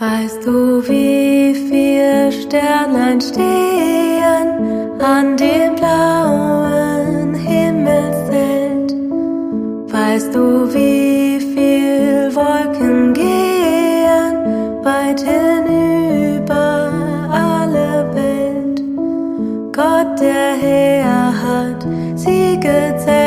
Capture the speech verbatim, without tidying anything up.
Weißt du, wie viel Sternlein stehen an dem blauen Himmelszelt? Weißt du, wie viel Wolken gehen weit hinüber alle Welt? Gott, der Herr, hat sie gezählt.